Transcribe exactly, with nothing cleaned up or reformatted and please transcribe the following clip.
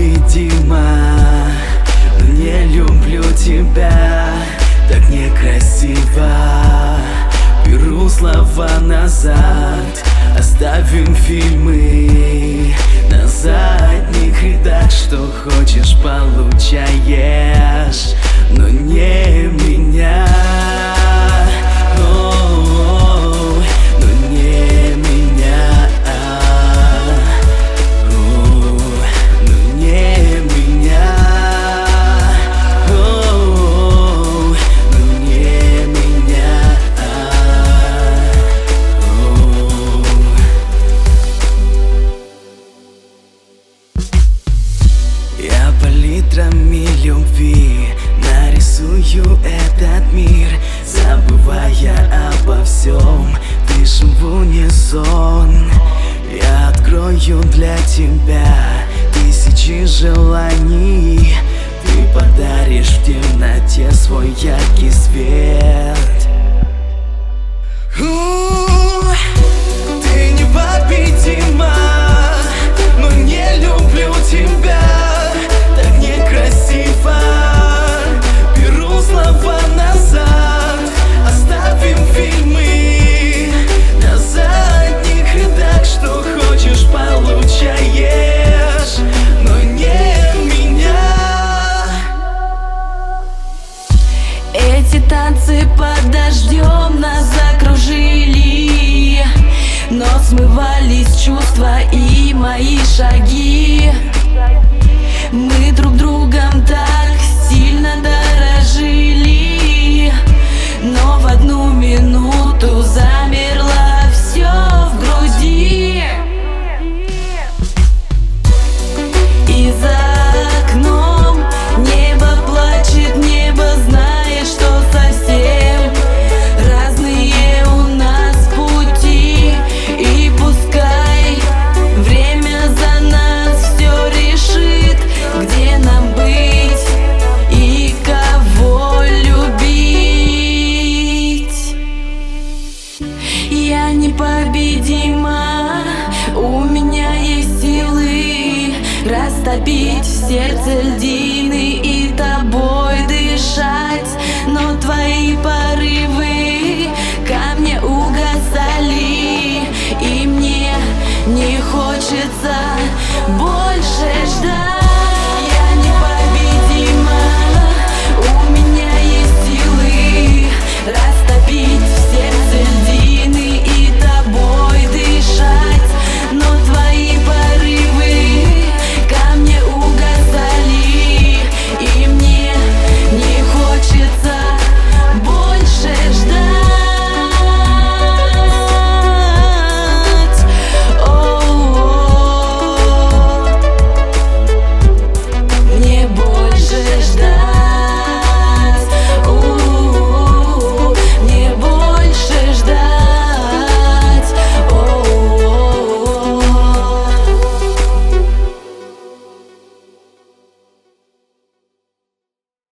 непобедима, но не люблю тебя, так некрасиво. Беру слова назад, оставим фильмы на задних рядах. Что хочешь, получаешь, но не меня. О-о-о, но не меня. О-о-о, но не меня. О-о-о, но не меня. О-о-о. Я палитрами любви нарисую этот мир, забывая обо всем, дышим в унисон. Я открою для тебя тысячи желаний, ты подаришь в темноте свой яркий свет. У, ты непобедима, но не люблю тебя, так некрасиво. Беру слова назад, оставим фильмы на задних рядах. Что хочешь, получаешь, но не меня. Эти танцы под дождем нас закружили, но смывались чувства и мои шаги.